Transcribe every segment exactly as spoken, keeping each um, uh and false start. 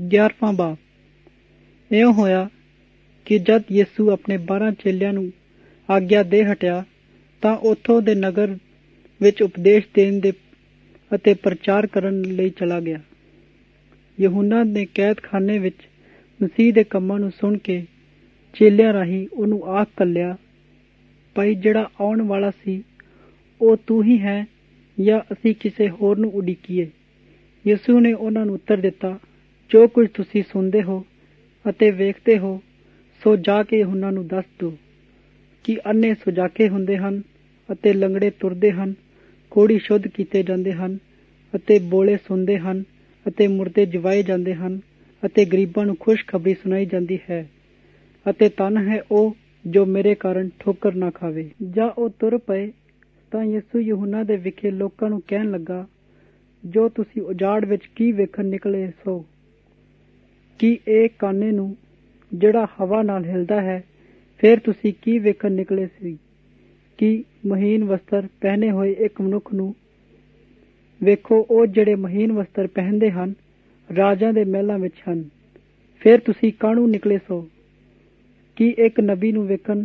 ਗਿਆਰਵਾਂ ਬਾਬ। ਇਉਂ ਹੋਇਆ ਕਿ ਜਦ ਯਿਸੂ ਆਪਣੇ ਬਾਰਾਂ ਚੇਲਿਆਂ ਨੂੰ ਆਗਿਆ ਦੇ ਹਟਿਆ ਤਾਂ ਉੱਥੋਂ ਦੇ ਨਗਰ ਵਿੱਚ ਉਪਦੇਸ਼ ਦੇਣ ਦੇ ਅਤੇ ਪ੍ਰਚਾਰ ਕਰਨ ਲਈ ਚਲਾ ਗਿਆ। ਯਹੂਨਾ ਨੇ ਕੈਦਖਾਨੇ ਵਿੱਚ ਮਸੀਹ ਦੇ ਕੰਮਾਂ ਨੂੰ ਸੁਣ ਕੇ ਚੇਲਿਆਂ ਰਾਹੀਂ ਉਹਨੂੰ ਆਖ ਘੱਲਿਆ, ਭਾਈ ਜਿਹੜਾ ਆਉਣ ਵਾਲਾ ਸੀ ਉਹ ਤੂੰ ਹੀ ਹੈ ਜਾਂ ਅਸੀਂ ਕਿਸੇ ਹੋਰ ਨੂੰ ਉਡੀਕੀਏ? ਯਿਸੂ ਨੇ ਉਹਨਾਂ ਨੂੰ ਉੱਤਰ ਦਿੱਤਾ, ਜੋ ਕੁਝ ਤੁਸੀਂ ਸੁਣਦੇ ਹੋ ਅਤੇ ਵੇਖਦੇ ਹੋ ਸੋ ਜਾ ਕੇ ਯਹੂਨਾ ਨੂੰ ਦੱਸ ਦਿਓ ਕਿ ਅੰਨ੍ਹੇ ਸੁਜਾਖੇ ਹੁੰਦੇ ਹਨ ਅਤੇ ਲੰਗੜੇ ਤੁਰਦੇ ਹਨ, ਕੋਹੜੀ ਸ਼ੁੱਧ ਕੀਤੇ ਜਾਂਦੇ ਹਨ ਅਤੇ ਬੋਲੇ ਸੁਣਦੇ ਹਨ ਅਤੇ ਮੁਰਦੇ ਜਵਾਏ ਜਾਂਦੇ ਹਨ ਅਤੇ ਗਰੀਬਾਂ ਨੂੰ ਖੁਸ਼ਖਬਰੀ ਸੁਣਾਈ ਜਾਂਦੀ ਹੈ। ਅਤੇ ਧੰਨ ਹੈ ਉਹ ਜੋ ਮੇਰੇ ਕਾਰਨ ਠੋਕਰ ਨਾ ਖਾਵੇ। ਜਾਂ ਉਹ ਤੁਰ ਪਏ ਤਾਂ ਯਿਸੂ ਯਹੂਨਾ ਦੇ ਵਿਖੇ ਲੋਕਾਂ ਨੂੰ ਕਹਿਣ ਲੱਗਾ, ਜੋ ਤੁਸੀਂ ਉਜਾੜ ਵਿੱਚ ਕੀ ਵੇਖਣ ਨਿਕਲੇ ਸੋ? ਕੀ ਇਹ ਕਾਨੇ ਨੂੰ ਜਿਹੜਾ ਹਵਾ ਨਾਲ ਹਿਲਦਾ ਹੈ? ਫਿਰ ਤੁਸੀਂ ਕੀ ਵੇਖਣ ਨਿਕਲੇ ਸੀ? ਕੀ ਮਹੀਨ ਵਸਤਰ ਪਹਿਨੇ ਹੋਏ ਇੱਕ ਮਨੁੱਖ ਨੂੰ? ਵੇਖੋ, ਉਹ ਜਿਹੜੇ ਮਹੀਨ ਵਸਤਰ ਪਹਿਨਦੇ ਹਨ ਰਾਜਾਂ ਦੇ ਮਹਿਲਾਂ ਵਿੱਚ ਹਨ। ਫਿਰ ਤੁਸੀਂ ਕਾਹਨੂੰ ਨਿਕਲੇ ਸੋ? ਕੀ ਇੱਕ ਨਬੀ ਨੂੰ ਵੇਖਣ?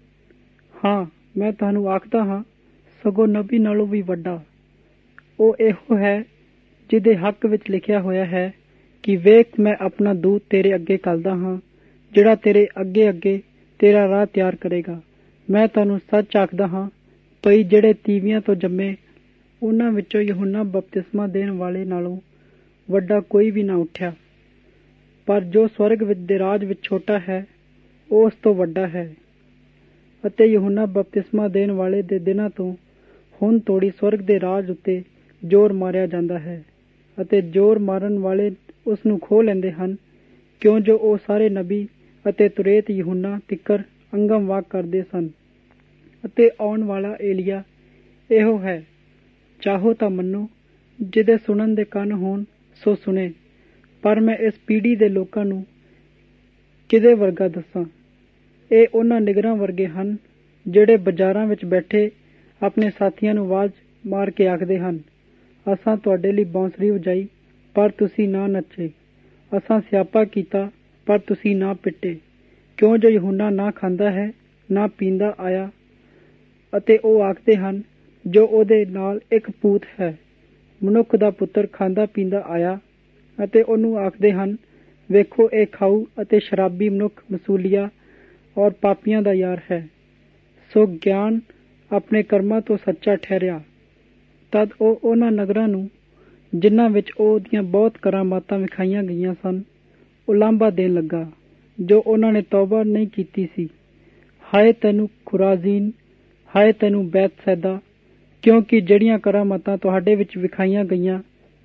ਹਾਂ, ਮੈਂ ਤੁਹਾਨੂੰ ਆਖਦਾ ਹਾਂ, ਸਗੋਂ ਨਬੀ ਨਾਲੋਂ ਵੀ ਵੱਡਾ। ਉਹ ਇਹੋ ਹੈ ਜਿਹਦੇ ਹੱਕ ਵਿੱਚ ਲਿਖਿਆ ਹੋਇਆ ਹੈ ਕਿ ਵੇਖ, ਮੈਂ ਆਪਣਾ ਦੂਤ ਤੇਰੇ ਅੱਗੇ ਘੱਲਦਾ ਹਾਂ, ਜਿਹੜਾ ਤੇਰੇ ਅੱਗੇ ਅੱਗੇ ਤੇਰਾ ਰਾਹ ਤਿਆਰ ਕਰੇਗਾ। ਮੈਂ ਤੁਹਾਨੂੰ ਸੱਚ ਆਖਦਾ ਹਾਂ, ਭਈ ਜਿਹੜੇ ਤੀਵੀਆਂ ਤੋਂ ਜੰਮੇ ਉਹਨਾਂ ਵਿੱਚੋਂ ਯਹੂਨਾ ਬਪਤਿਸਮਾ ਦੇਣ ਵਾਲੇ ਨਾਲੋਂ ਵੱਡਾ ਕੋਈ ਵੀ ਨਾ ਉੱਠਿਆ, ਪਰ ਜੋ ਸਵਰਗ ਵਿੱਚ ਦੇ ਰਾਜ ਵਿੱਚ ਛੋਟਾ ਹੈ ਉਹ ਉਸ ਤੋਂ ਵੱਡਾ ਹੈ। ਅਤੇ ਯਹੂਨਾ ਬਪਤਿਸਮਾ ਦੇਣ ਵਾਲੇ ਦੇ ਦਿਨਾਂ ਤੋਂ ਹੁਣ ਤੋੜੀ ਸਵਰਗ ਦੇ ਰਾਜ ਉੱਤੇ ਜ਼ੋਰ ਮਾਰਿਆ ਜਾਂਦਾ ਹੈ ਅਤੇ ਜ਼ੋਰ ਮਾਰਨ ਵਾਲੇ ਉਸ ਨੂੰ ਖੋਹ ਲੈਂਦੇ ਹਨ, ਕਿਉਂ ਜੋ ਉਹ ਸਾਰੇ ਨਬੀ ਅਤੇ ਤੁਰੇਤ ਯਹੂਨਾ ਤਿੱਕਰ ਅੰਗਮ ਵਾਕ ਕਰਦੇ ਸਨ। ਅਤੇ ਆਉਣ ਵਾਲਾ ਏਲੀਆ ਇਹੋ ਹੈ। ਚਾਹੋ ਤਾਂ ਮੰਨੋ, ਜਿਹਦੇ ਸੁਣਨ ਦੇ ਕੰਨ ਹੋਣ ਸੋ ਸੁਣੇ। ਪਰ ਮੈਂ ਇਸ ਪੀੜ੍ਹੀ ਦੇ ਲੋਕਾਂ ਨੂੰ ਕਿਹਦੇ ਵਰਗਾ ਦੱਸਾਂ? ਇਹ ਉਹਨਾਂ ਨਿਗਰਾਂ ਵਰਗੇ ਹਨ ਜਿਹੜੇ ਬਾਜ਼ਾਰਾਂ ਵਿੱਚ ਬੈਠੇ ਆਪਣੇ ਸਾਥੀਆਂ ਨੂੰ ਆਵਾਜ਼ ਮਾਰ ਕੇ ਆਖਦੇ ਹਨ, ਅਸਾਂ ਤੁਹਾਡੇ ਲਈ ਬਾਂਸਰੀ ਵਜਾਈ ਪਰ ਤੁਸੀਂ ਨਾ ਨੱਚੇ, ਅਸਾਂ ਸਿਆਪਾ ਕੀਤਾ ਪਰ ਤੁਸੀਂ ਨਾ ਪਿੱਟੇ। ਕਿਉਂ ਜੋ ਯਹੂਨਾ ਨਾ ਖਾਂਦਾ ਹੈ ਨਾ ਪੀਂਦਾ ਆਇਆ, ਅਤੇ ਉਹ ਆਖਦੇ ਹਨ ਜੋ ਉਹਦੇ ਨਾਲ ਇੱਕ ਪੂਤ ਹੈ। ਮਨੁੱਖ ਦਾ ਪੁੱਤਰ ਖਾਂਦਾ ਪੀਂਦਾ ਆਇਆ, ਅਤੇ ਉਹਨੂੰ ਆਖਦੇ ਹਨ, ਵੇਖੋ ਇਹ ਖਾਊ ਅਤੇ ਸ਼ਰਾਬੀ ਮਨੁੱਖ, ਮਸੂਲੀਆ ਔਰ ਪਾਪੀਆਂ ਦਾ ਯਾਰ ਹੈ। ਸੋ ਗਿਆਨ ਆਪਣੇ ਕਰਮਾਂ ਤੋਂ ਸੱਚਾ ਠਹਿਰਿਆ। ਤਦ ਉਹ ਉਹਨਾਂ ਨਗਰਾਂ ਨੂੰ ਜਿਨ੍ਹਾਂ ਵਿੱਚ ਉਹਦੀਆਂ ਬਹੁਤ ਕਰਾਮਾਤਾਂ ਵਿਖਾਈਆਂ ਗਈਆਂ ਸਨ ਉਲਾਂਭਾ ਦੇਣ ਲੱਗਾ, ਜੋ ਉਹਨਾਂ ਨੇ ਤੌਬਾ ਨਹੀਂ ਕੀਤੀ ਸੀ। ਹਾਏ ਤੈਨੂੰ ਖੁਰਾਜ਼ੀਨ, ਹਾਏ ਤੈਨੂੰ ਬੈਤਸੈਦਾ, ਕਿਉਂਕਿ ਜਿਹੜੀਆਂ ਕਰਾਮਾਤਾਂ ਤੁਹਾਡੇ ਵਿੱਚ ਵਿਖਾਈਆਂ ਗਈਆਂ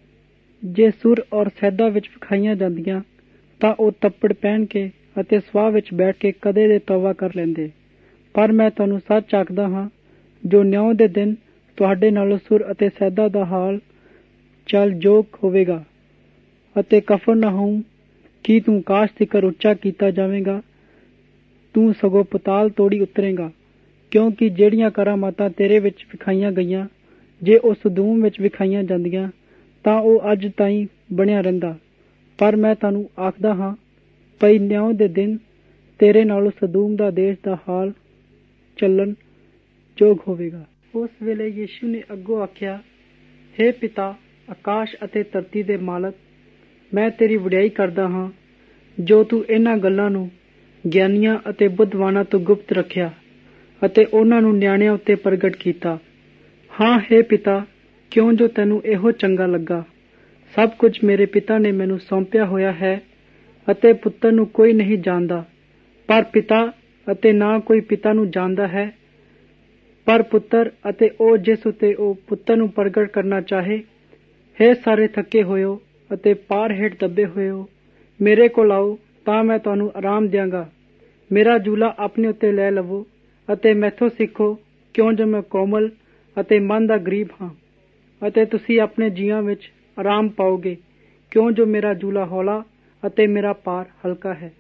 ਜੇ ਸੁਰ ਔਰ ਸੈਦਾ ਵਿੱਚ ਵਿਖਾਈਆਂ ਜਾਂਦੀਆਂ ਤਾਂ ਉਹ ਤੱਪੜ ਪਹਿਨ ਕੇ ਅਤੇ ਸਵਾਹ ਵਿੱਚ ਬੈਠ ਕੇ ਕਦੇ ਦੇ ਤੌਬਾ ਕਰ ਲੈਂਦੇ। ਪਰ ਮੈਂ ਤੁਹਾਨੂੰ ਸੱਚ ਆਖਦਾ ਹਾਂ, ਜੋ ਨਿਉਂ ਦੇ ਦਿਨ ਤੁਹਾਡੇ ਨਾਲੋਂ ਸੁਰ ਅਤੇ ਸੈਦਾ ਦਾ ਹਾਲ ਚਾਲ ਯੋਗ ਹੋਵੇਗਾ। ਅਤੇ ਕਫਰਨਹੂਮ, ਕੀ ਤੂੰ ਕਾਸ਼ ਤਿਕਰ ਉੱਚਾ ਕੀਤਾ ਜਾਵੇਗਾ? ਤੂੰ ਸਗੋਂ ਪਤਾਲ ਤੋੜੀ ਉਤਰੇਗਾ। ਕਿਉਂਕਿ ਜਿਹੜੀਆਂ ਕਰਾਮਾਤਾਂ ਤੇਰੇ ਵਿੱਚ ਵਿਖਾਈਆਂ ਗਈਆਂ ਜੇ ਉਹ ਸਦੂਮ ਵਿੱਚ ਵਿਖਾਈਆਂ ਜਾਂਦੀਆਂ ਤਾਂ ਉਹ ਅੱਜ ਤਾਈਂ ਬਣਿਆ ਰਹਿੰਦਾ। ਪਰ ਮੈਂ ਤੁਹਾਨੂੰ ਆਖਦਾ ਹਾਂ, ਭਈ ਨਿਉਂ ਦੇ ਦਿਨ ਤੇਰੇ ਨਾਲੋਂ ਸਦੂਮ ਦਾ ਦੇਸ਼ ਦਾ ਹਾਲ ਚੱਲਣ ਯੋਗ ਹੋਵੇਗਾ। ਉਸ ਵੇਲੇ ਯੀਸ਼ੂ ਨੇ ਅੱਗੋਂ ਆਖਿਆ, ਹੇ ਪਿਤਾ, ਆਕਾਸ਼ ਅਤੇ ਧਰਤੀ ਦੇ ਮਾਲਕ, ਮੈਂ ਤੇਰੀ ਵਡਿਆਈ ਕਰਦਾ ਹਾਂ ਜੋ ਤੂੰ ਇਹਨਾਂ ਗੱਲਾਂ ਨੂੰ ਗਿਆਨੀਆਂ ਅਤੇ ਬੁੱਧਵਾਨਾਂ ਤੋਂ ਗੁਪਤ ਰੱਖਿਆ ਅਤੇ ਉਹਨਾਂ ਨੂੰ ਨਿਆਣਿਆਂ ਉੱਤੇ ਪ੍ਰਗਟ ਕੀਤਾ। ਹਾਂ ਹੇ ਪਿਤਾ, ਕਿਉਂ ਜੋ ਤੈਨੂੰ ਇਹੋ ਚੰਗਾ ਲੱਗਾ। ਸਭ ਕੁਝ ਮੇਰੇ ਪਿਤਾ ਨੇ ਮੈਨੂੰ ਸੌਂਪਿਆ ਹੋਇਆ ਹੈ ਅਤੇ ਪੁੱਤਰ ਨੂੰ ਕੋਈ ਨਹੀਂ ਜਾਣਦਾ ਪਰ ਪਿਤਾ, ਅਤੇ ਨਾ ਕੋਈ ਪਿਤਾ ਨੂੰ ਜਾਣਦਾ ਹੈ ਪਰ ਪੁੱਤਰ ਅਤੇ ਉਹ ਜਿਸ ਉੱਤੇ ਉਹ ਪੁੱਤਰ ਨੂੰ ਪ੍ਰਗਟ ਕਰਨਾ ਚਾਹੇ। ਹੇ ਸਾਰੇ ਥੱਕੇ ਹੋਇਓ ਅਤੇ ਪਾਰ ਹੇਠ ਦੱਬੇ ਹੋਇਓ, ਮੇਰੇ ਕੋਲ ਆਓ ਤਾਂ ਮੈਂ ਤੁਹਾਨੂੰ ਆਰਾਮ ਦਿਆਂਗਾ। ਮੇਰਾ ਜੂਲਾ ਆਪਣੇ ਉੱਤੇ ਲੈ ਲਵੋ ਅਤੇ ਮੈਥੋਂ ਸਿੱਖੋ, ਕਿਉਂ ਜੋ ਮੈਂ ਕੋਮਲ ਅਤੇ ਮਨ ਦਾ ਗਰੀਬ ਹਾਂ, ਅਤੇ ਤੁਸੀਂ ਆਪਣੇ ਜੀਆਂ ਵਿੱਚ ਆਰਾਮ ਪਾਓਗੇ, ਕਿਉਂ ਜੋ ਮੇਰਾ ਜੂਲਾ ਹੌਲਾ ਅਤੇ ਮੇਰਾ ਭਾਰ ਹਲਕਾ ਹੈ।